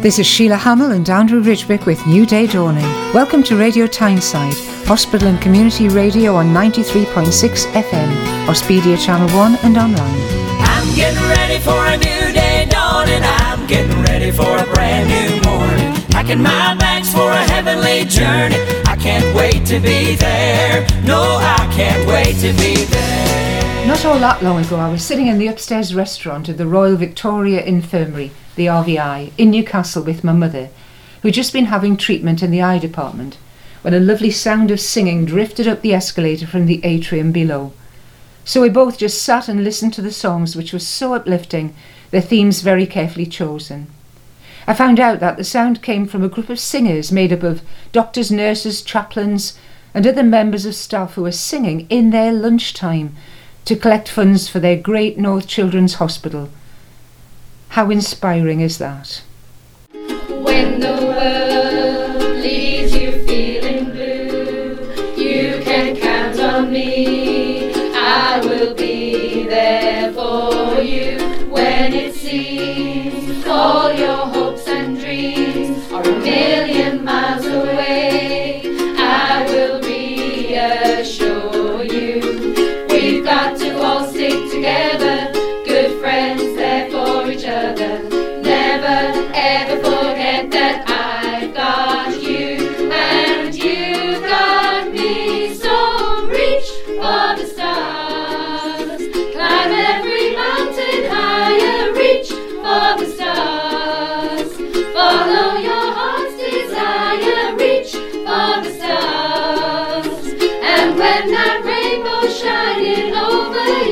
This is Sheila Hamill and Andrew Ridgewick with New Day Dawning. Welcome to Radio Tyneside, hospital and community radio on 93.6 FM, Auspedia Channel 1 and online. I'm getting ready for a new day dawning. I'm getting ready for a brand new morning. Packing my bags for a heavenly journey. I can't wait to be there. No, I can't wait to be there. Not all that long ago, I was sitting in the upstairs restaurant at the Royal Victoria Infirmary, the RVI, in Newcastle with my mother, who'd just been having treatment in the eye department, when a lovely sound of singing drifted up the escalator from the atrium below. So we both just sat and listened to the songs, which were so uplifting, their themes very carefully chosen. I found out that the sound came from a group of singers made up of doctors, nurses, chaplains and other members of staff who were singing in their lunchtime to collect funds for their Great North Children's Hospital. How inspiring is that? When the world leaves you feeling blue, you can count on me. I will be there for you. When it seems all your hopes and dreams are a million miles away, I will reassure you. We've got to all stick together, good friends there for each other. Never ever forget that I've got you and you've got me. So reach for the stars, climb every mountain higher, reach for the stars, follow your heart's desire, reach for the stars. And when that rainbow's shining over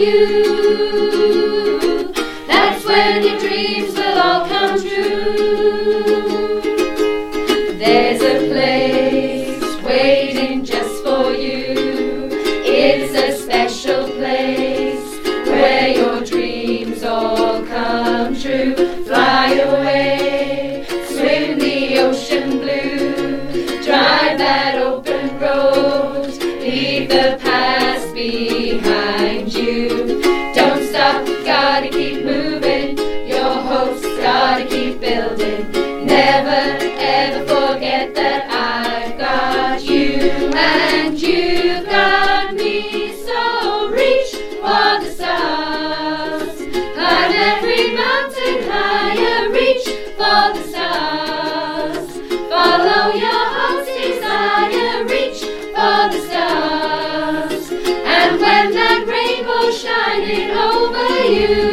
you, that's when your dreams will all come true. There's a place waiting just for you. It's a special place where your dreams all come true. Fly away, swim the ocean blue, drive that open road, leave the past behind you. Don't stop, gotta keep moving, your hopes gotta keep building. Never ever forget that I've got you and you've got me. So reach for the stars, climb every mountain higher, reach for the stars, follow your heart's desire, reach for the stars. And when that rainbow's shining over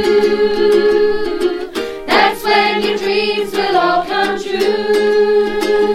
you, that's when your dreams will all come true.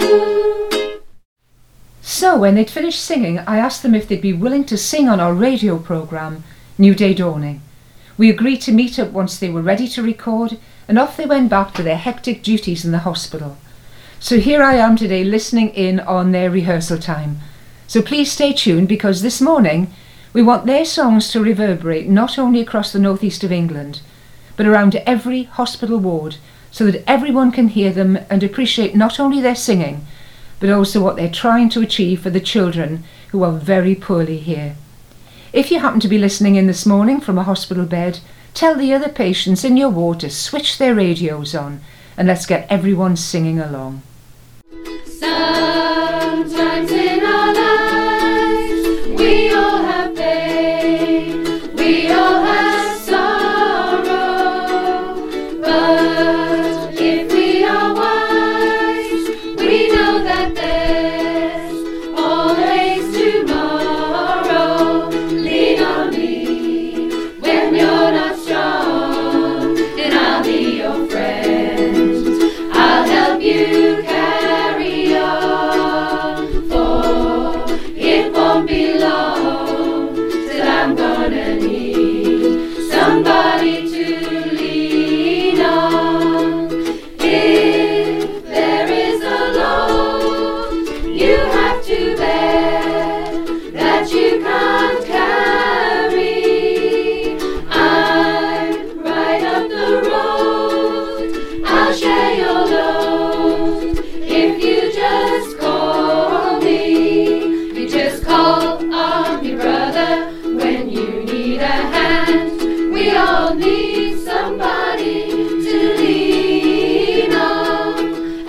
So when they'd finished singing, I asked them if they'd be willing to sing on our radio programme, New Day Dawning. We agreed to meet up once they were ready to record, and off they went back to their hectic duties in the hospital. So here I am today listening in on their rehearsal time. So please stay tuned, because this morning we want their songs to reverberate not only across the northeast of England, but around every hospital ward, so that everyone can hear them and appreciate not only their singing, but also what they're trying to achieve for the children who are very poorly here. If you happen to be listening in this morning from a hospital bed, tell the other patients in your ward to switch their radios on, and let's get everyone singing along. Sometimes in our lives we all have pain, we all have sorrow, but if we are wise, we know that there's always tomorrow. Lean on me when you're not strong, and I'll be your friend. I'll help you carry on, for it won't be long till I'm gonna need somebody to lean on. If there is a load you have to bear that you can't carry, I'm right up the road, I'll share your load. If you just call me, you just call on me, brother, when you need a hand. We all need somebody to lean on.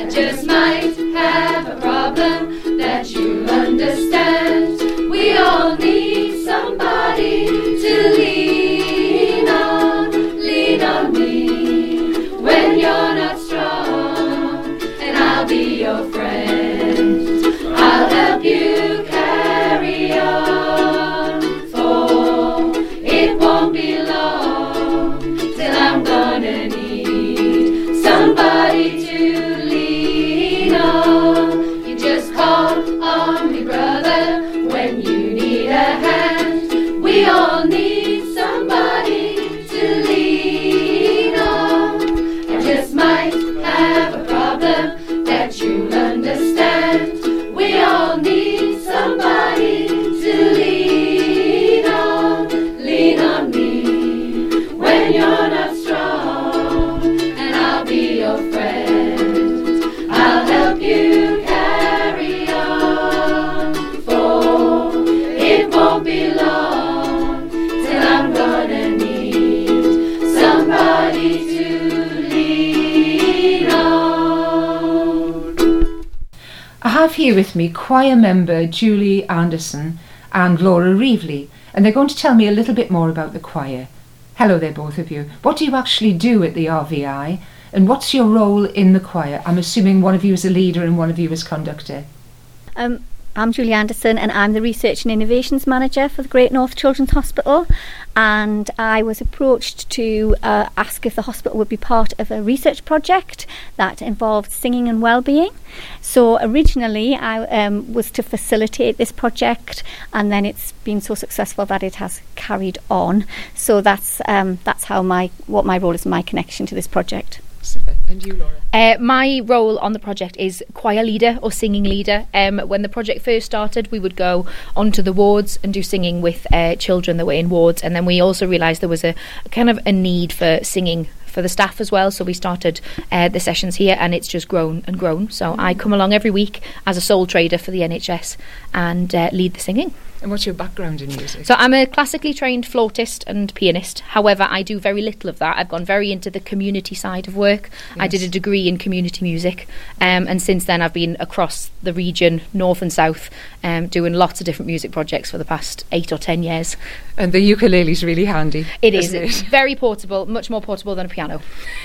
have a problem that you'll understand. We all need somebody to lean on. Lean on me when you're not strong, and I'll be your friend. I'll help you carry on, for it won't be long till I'm gonna need somebody to lean on. I have here with me choir member Julie Anderson and Laura Reevely, and they're going to tell me a little bit more about the choir. Hello there, both of you. What do you actually do at the RVI, and what's your role in the choir? I'm assuming one of you is a leader and one of you is conductor. I'm Julie Anderson, and I'm the Research and Innovations Manager for the Great North Children's Hospital, and I was approached to ask if the hospital would be part of a research project that involved singing and wellbeing. So originally I was to facilitate this project, and then it's been so successful that it has carried on. So that's how what my role is, my connection to this project. Super. And you, Laura? My role on the project is choir leader or singing leader. When the project first started, we would go onto the wards and do singing with children that were in wards, and then we also realised there was a kind of a need for singing for the staff as well, so we started the sessions here, and it's just grown and grown. So I come along every week as a sole trader for the NHS and lead the singing. And what's your background in music? So I'm a classically trained flautist and pianist. However, I do very little of that. I've gone very into the community side of work. Yes. I did a degree in community music, and since then I've been across the region, north and south, doing lots of different music projects for the past 8 or 10 years. And the ukulele's really handy. It is. Isn't It's very portable, much more portable than a piano.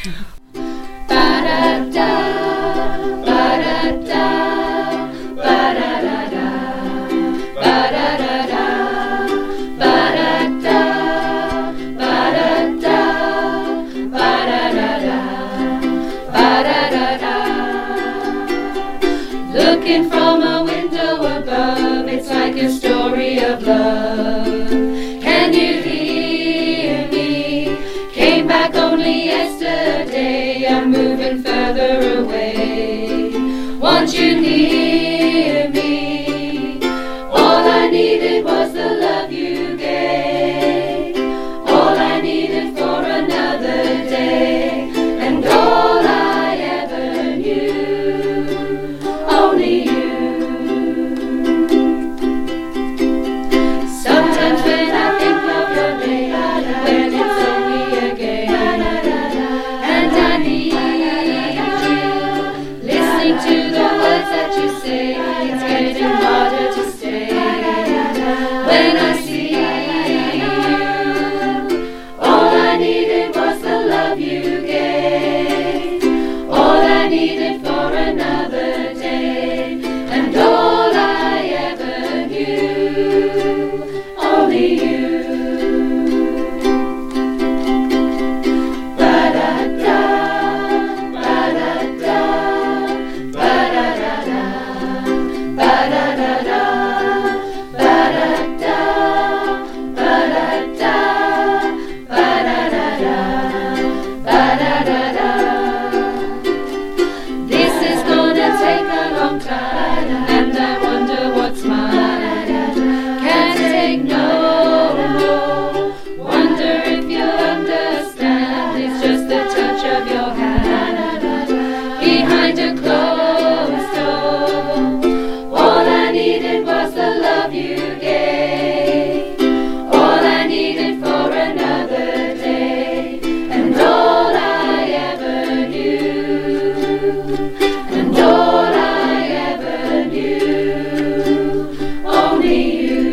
Ba-da-da, ba-da-da, ba-da-da-da, ba-da-da-da, ba-da-da, ba-da-da, ba-da-da-da, ba-da-da-da. Looking from a window above, it's like a story of love. Can you hear me? Came back only yesterday, I'm moving further away. Want you near me? All I needed was the love you gave. All I needed for another day, and all I ever knew, only you. Sometimes when I think of your name, when it's only a game, and I need you, listening to the words that you say, it's getting harder to stay. When I see you, all I needed was the love you gave. All I needed for another day, and all I ever knew, only you. Ba-da-da, ba-da-da, ba-da-da-da, ba-da-da-da, ba-da-da, ba-da-da, ba-da-da-da, ba-da-da-da. This is gonna take a long time, and I wonder what's mine. Can't take no more. Wonder if you understand. It's just the touch of your hand behind a closed door. All I needed was the love you gave. All I needed for another day, and all I ever knew, and all I ever knew, only you.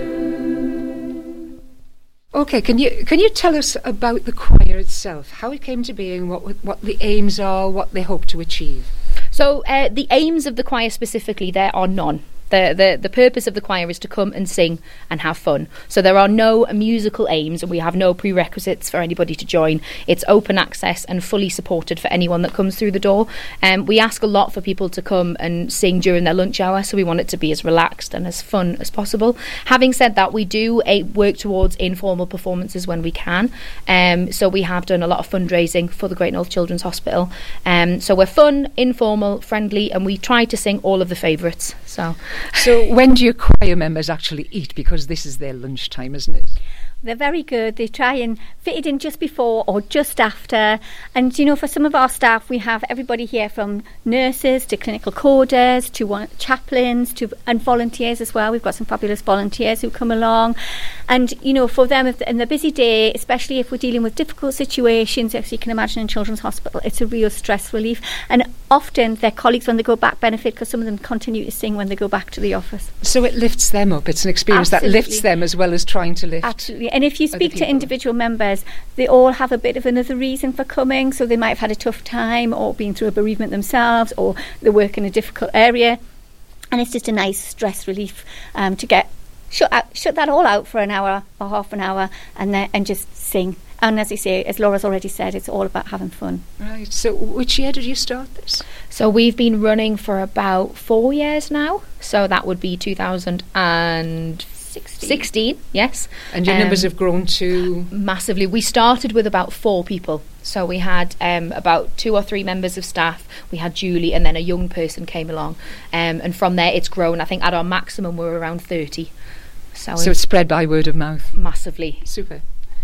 Okay, can you tell us about the choir itself, how it came to being, what the aims are, what they hope to achieve? So the aims of the choir specifically, there are none. The purpose of the choir is to come and sing and have fun. So there are no musical aims, and we have no prerequisites for anybody to join. It's open access and fully supported for anyone that comes through the door. We ask a lot for people to come and sing during their lunch hour, so we want it to be as relaxed and as fun as possible. Having said that, we do work towards informal performances when we can. So we have done a lot of fundraising for the Great North Children's Hospital. So we're fun, informal, friendly, and we try to sing all of the favourites. So when do your choir members actually eat? Because this is their lunchtime, isn't it? They're very good. They try and fit it in just before or just after. And, you know, for some of our staff, we have everybody here from nurses to clinical coders to chaplains and volunteers as well. We've got some fabulous volunteers who come along. And, you know, for them, in the busy day, especially if we're dealing with difficult situations, as you can imagine in Children's Hospital, it's a real stress relief. And often their colleagues, when they go back, benefit because some of them continue to sing when they go back to the office. So it lifts them up. It's an experience that lifts them as well as trying to lift. Absolutely. And if you speak to individual members, they all have a bit of another reason for coming. So they might have had a tough time or been through a bereavement themselves, or they work in a difficult area. And it's just a nice stress relief to get shut that all out for an hour or half an hour and just sing. And as I say, as Laura's already said, it's all about having fun. Right. So which year did you start this? So we've been running for about 4 years now. So that would be 2016, yes. And your numbers have grown to? Massively. We started with about 4 people. So we had about 2 or 3 members of staff. We had Julie, and then a young person came along. And from there it's grown. I think at our maximum we're around 30. So it's spread by word of mouth? Massively. Super.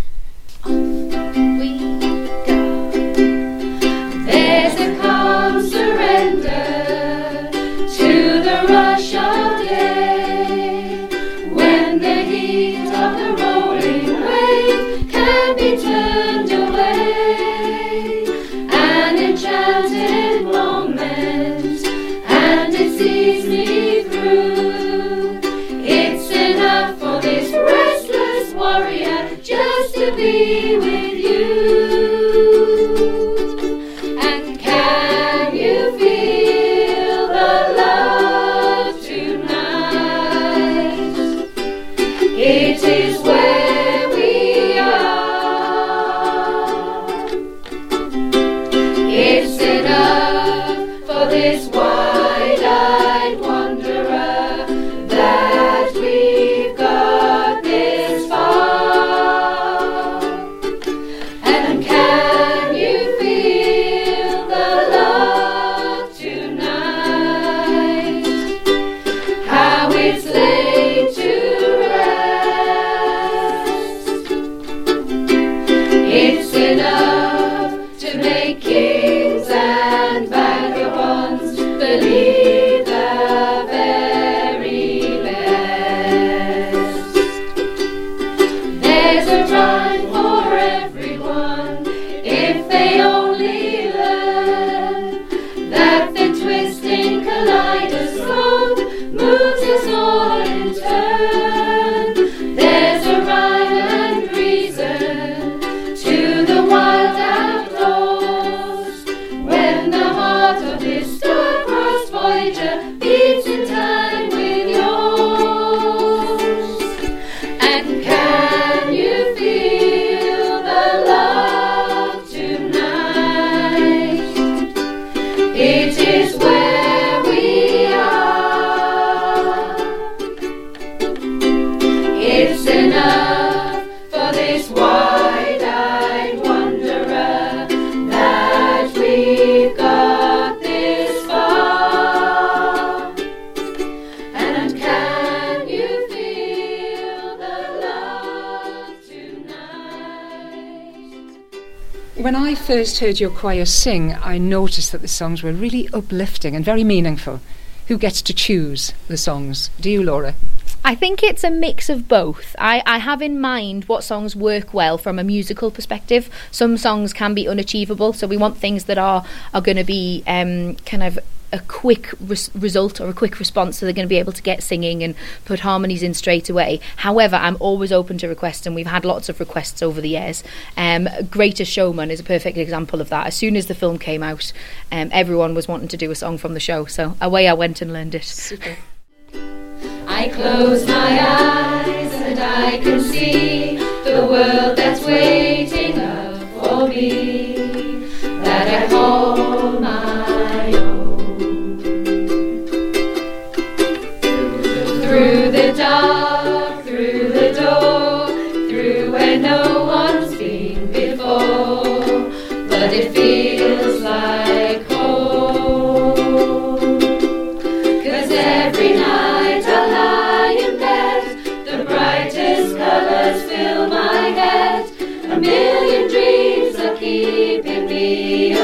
We go. There's a calm surrender to the rush of day, when the heat of the rolling wave can be turned away. An enchanted moment, and it sees me through. It's enough for this restless warrior just to be with you. And can you feel the love tonight? It is where we are. It's enough for this wide-eyed wanderer that we've got this far. And can you feel the love tonight? How it's laid to rest. It's enough to make kings and vagabonds believe the very best. There's a time for everyone if they only learn that the twisting kaleidoscope moves us all in turn. There's a rhyme and reason to the wild outdoors, when the heart of this star-crossed voyager beats in time with yours. And can you feel the love tonight? It is where we are. It's enough for this wide-eyed wanderer that we've got this far. And can you feel the love tonight? When I first heard your choir sing, I noticed that the songs were really uplifting and very meaningful. Who gets to choose the songs? Do you, Laura? I think it's a mix of both. I have in mind what songs work well from a musical perspective. Some songs can be unachievable, so we want things that are going to be kind of a quick result or a quick response, so they're going to be able to get singing and put harmonies in straight away. However, I'm always open to requests, and we've had lots of requests over the years. Greatest Showman is a perfect example of that. As soon as the film came out, everyone was wanting to do a song from the show, so away I went and learned it. Super. I close my eyes and I can see the world that's waiting up for me, that I call my own. Through the dark, through the door, through where no one's been before, but it feels like home. 'Cause every night I lie in bed, the brightest colours fill my head, a million dreams are keeping me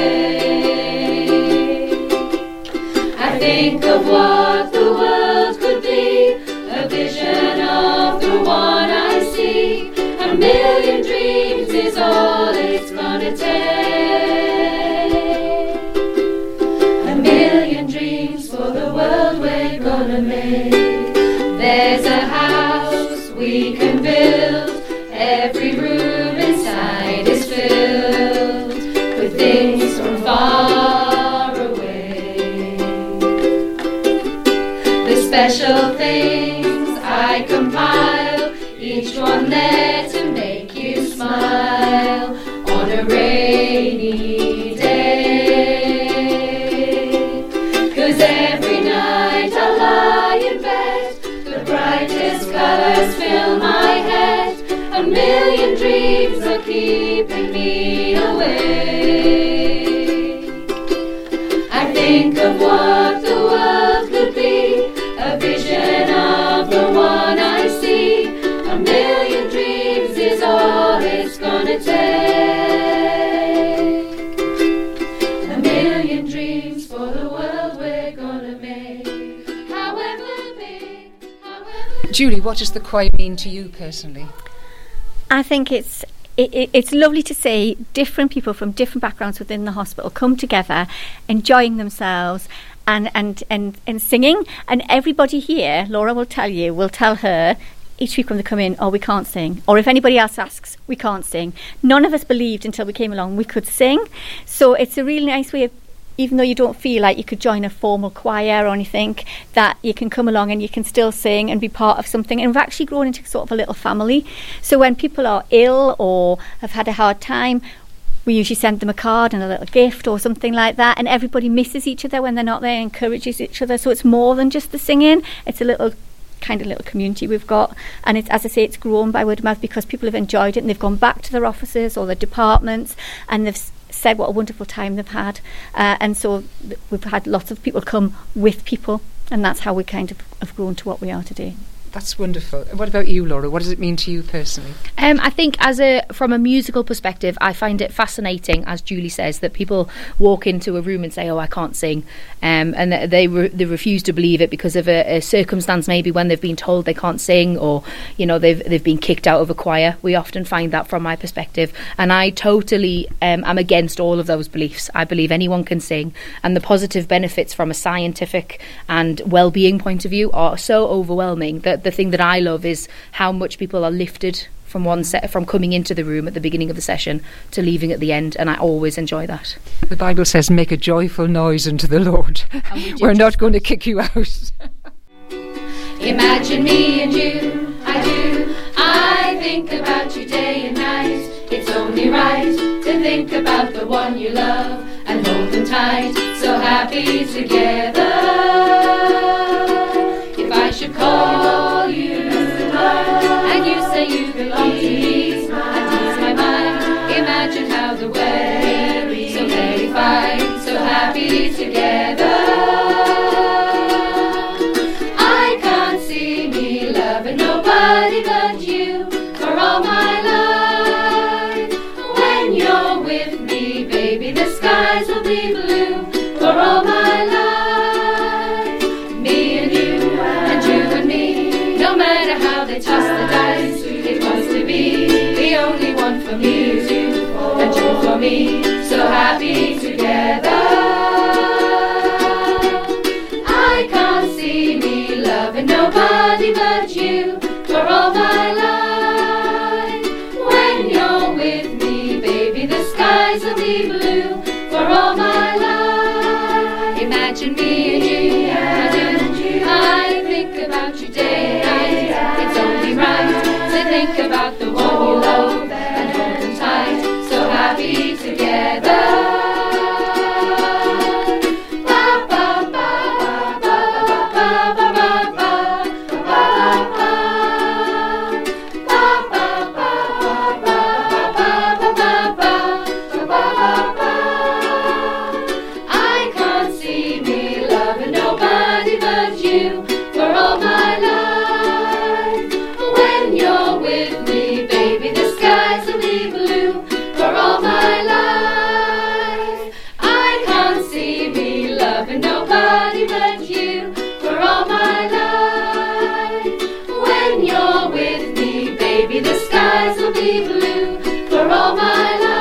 awake. I think of what the world could be, a vision of the one I see. A million dreams is all it's gonna take. A million dreams for the world we're gonna make. There's a house we can build, every room inside is filled with things from far away. The special things I compile, each one there to make you smile on a rainy day. 'Cause every night I lie in bed, the brightest colours fill my head, a million dreams are keeping me awake. I think of what the world could be, a vision of the one I see. A million dreams is all it's gonna take. A million dreams for the world we're gonna make. However big, however... Julie, what does the choir mean to you personally? I think it's lovely to see different people from different backgrounds within the hospital come together, enjoying themselves and singing. And everybody here, Laura will tell her each week when they come in, oh, we can't sing. Or if anybody else asks, we can't sing. None of us believed until we came along we could sing. So it's a really nice way of, even though you don't feel like you could join a formal choir or anything, that you can come along and you can still sing and be part of something. And we've actually grown into sort of a little family. So when people are ill or have had a hard time, we usually send them a card and a little gift or something like that. And everybody misses each other when they're not there, encourages each other. So it's more than just the singing. It's a little community we've got, and it's, as I say, it's grown by word of mouth because people have enjoyed it and they've gone back to their offices or their departments and they've said what a wonderful time they've had, and so we've had lots of people come with people, and that's how we kind of have grown to what we are today. That's wonderful. What about you, Laura? What does it mean to you personally? I think from a musical perspective, I find it fascinating, as Julie says, that people walk into a room and say, oh, I can't sing, and they refuse to believe it because of a circumstance, maybe when they've been told they can't sing, or they've been kicked out of a choir. We often find that from my perspective, and I totally am against all of those beliefs. I believe anyone can sing, and the positive benefits from a scientific and well-being point of view are so overwhelming that the thing that I love is how much people are lifted from from coming into the room at the beginning of the session to leaving at the end, and I always enjoy that. The Bible says, make a joyful noise unto the Lord. We're not going to kick you out. Imagine me and you, I do. I think about you day and night. It's only right to think about the one you love and hold them tight, so happy together. If I should call you and you say you belong to me and ease my mind, imagine how the way so very fine, so happy together. I can't see me loving nobody but you for all my life. When you're with me, baby, the skies will be blue for all my life. Me and you and me, no matter how they toss the dice, it wants to be the only one for me is you, and you for me, so happy together. I can't see me loving nobody but you for all my life. When you're with me, baby, the skies will be blue for all my life. Imagine me and you, I think about you loving nobody but you for all my life. When you're with me, baby, the skies will be blue for all my life. I can't see me loving nobody but you for all my life. When you're with me, baby, the skies will be blue for all my life.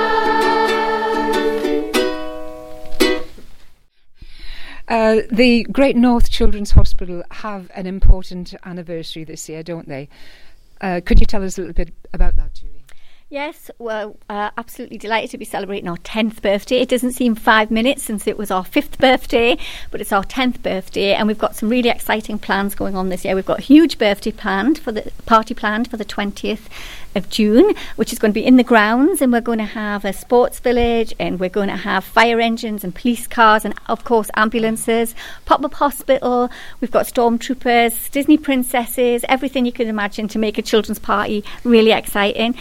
The Great North Children's Hospital have an important anniversary this year, don't they? Could you tell us a little bit about that, Julie? Yes, well, absolutely delighted to be celebrating our 10th birthday. It doesn't seem 5 minutes since it was our 5th birthday, but it's our 10th birthday, and we've got some really exciting plans going on this year. We've got a huge birthday party planned for the 20th of June, which is going to be in the grounds, and we're going to have a sports village, and we're going to have fire engines and police cars and, of course, ambulances, pop-up hospital. We've got stormtroopers, Disney princesses, everything you can imagine to make a children's party really exciting.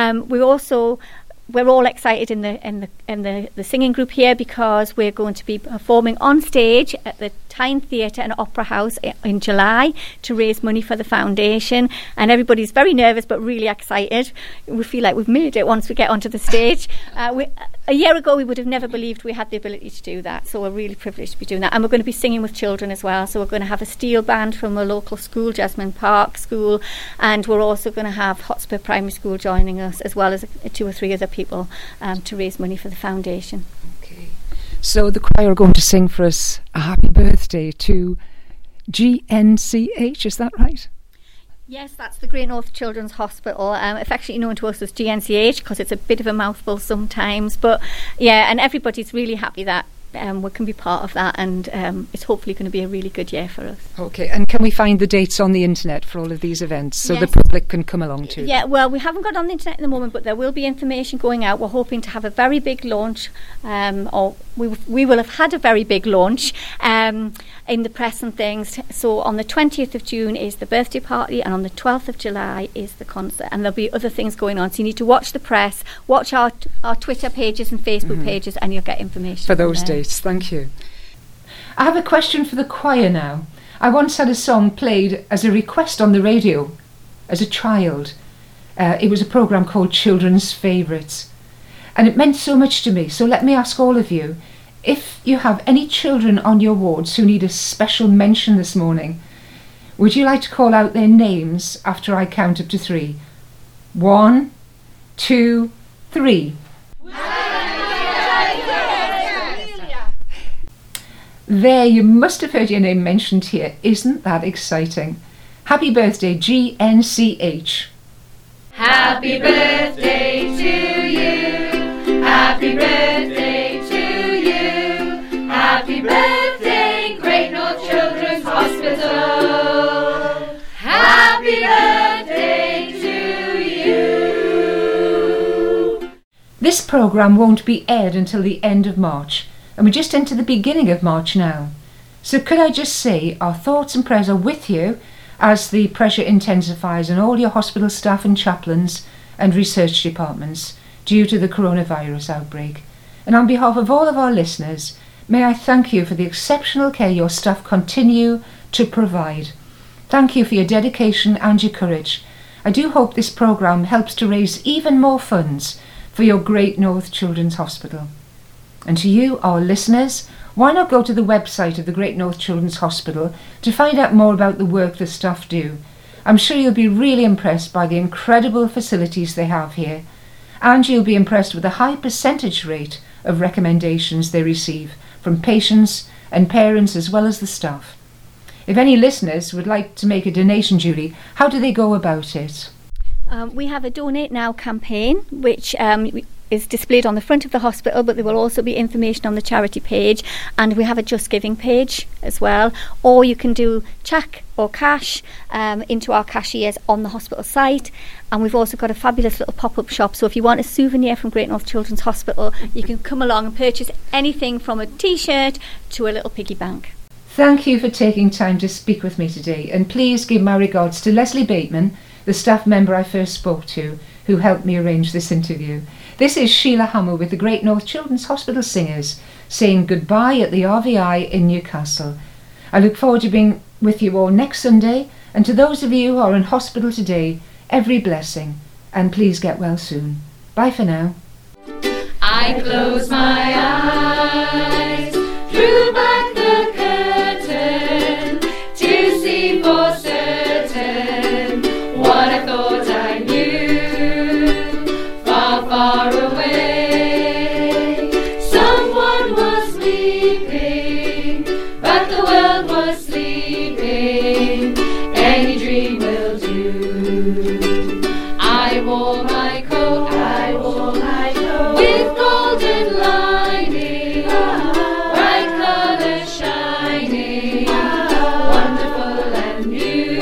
We're all excited in the singing group here because we're going to be performing on stage at the Tyne Theatre and Opera House in July to raise money for the foundation, and everybody's very nervous but really excited. We feel like we've made it once we get onto the stage. A year ago we would have never believed we had the ability to do that, so we're really privileged to be doing that. And we're going to be singing with children as well, so we're going to have a steel band from a local school, Jasmine Park School, and we're also going to have Hotspur Primary School joining us, as well as 2 or 3 other people to raise money for the foundation. Okay. So the choir are going to sing for us a happy birthday to GNCH, is that right? Yes, that's the Great North Children's Hospital, affectionately known to us as GNCH because it's a bit of a mouthful sometimes. But yeah, and everybody's really happy that we can be part of that, and it's hopefully going to be a really good year for us. Okay, and can we find the dates on the internet for all of these events so Yes. the public can come along to Yeah, them? well, we haven't got it on the internet at the moment, but there will be information going out. We're hoping to have a very big launch, or we will have had a very big launch in the press and things. So on the 20th of June is the birthday party, and on the 12th of July is the concert, and there'll be other things going on. So you need to watch the press, watch our Twitter pages and Facebook pages, and you'll get information For from those there. dates, thank you. I have a question for the choir now. I once had a song played as a request on the radio as a child. It was a programme called Children's Favourites, and it meant so much to me. So let me ask all of you, if you have any children on your wards who need a special mention this morning, would you like to call out their names after I count up to 3? 1, 2, 3. There, you must have heard your name mentioned here. Isn't that exciting? Happy birthday, GNCH. Happy birthday to you. Happy birthday to you. Happy birthday, Great North Children's Hospital. Happy birthday to you. This programme won't be aired until the end of March, and we just enter the beginning of March now. So could I just say our thoughts and prayers are with you as the pressure intensifies on all your hospital staff and chaplains and research departments due to the coronavirus outbreak. And on behalf of all of our listeners, may I thank you for the exceptional care your staff continue to provide. Thank you for your dedication and your courage. I do hope this programme helps to raise even more funds for your Great North Children's Hospital. And to you, our listeners, why not go to the website of the Great North Children's Hospital to find out more about the work the staff do. I'm sure you'll be really impressed by the incredible facilities they have here, and you'll be impressed with the high percentage rate of recommendations they receive from patients and parents as well as the staff. If any listeners would like to make a donation, Julie, how do they go about it? We have a Donate Now campaign, which is displayed on the front of the hospital, but there will also be information on the charity page, and we have a Just Giving page as well. Or you can do cheque or cash into our cashiers on the hospital site, and we've also got a fabulous little pop-up shop. So if you want a souvenir from Great North Children's Hospital, you can come along and purchase anything from a t-shirt to a little piggy bank. Thank you for taking time to speak with me today, and please give my regards to Leslie Bateman, the staff member I first spoke to, who helped me arrange this interview. This is Sheila Hammer with the Great North Children's Hospital Singers, saying goodbye at the RVI in Newcastle. I look forward to being with you all next Sunday, and to those of you who are in hospital today, every blessing, and please get well soon. Bye for now. I close my eyes, drew back the curtain to see for certain what I thought I knew. Far, far away, someone was sleeping, but the world was sleeping. Any dream will do. I wore my coat, with golden lining, bright colours shining, wonderful and new,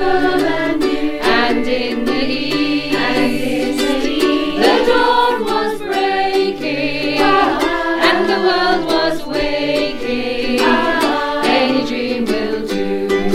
and in the east, the dawn was breaking, and the world was waking. Any dream will do.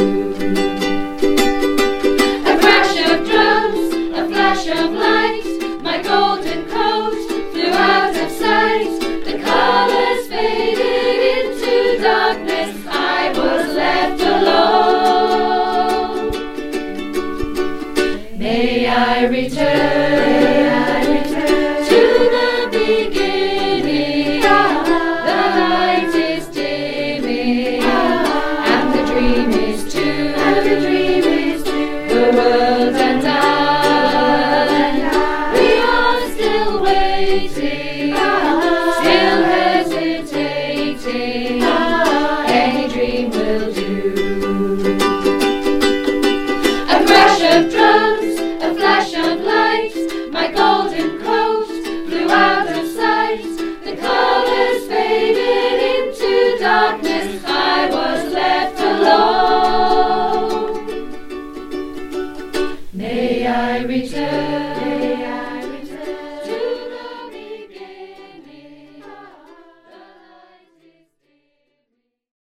A crash of drums, a flash of light, my golden coat flew out of sight. The colours faded into darkness. I was left alone. May I return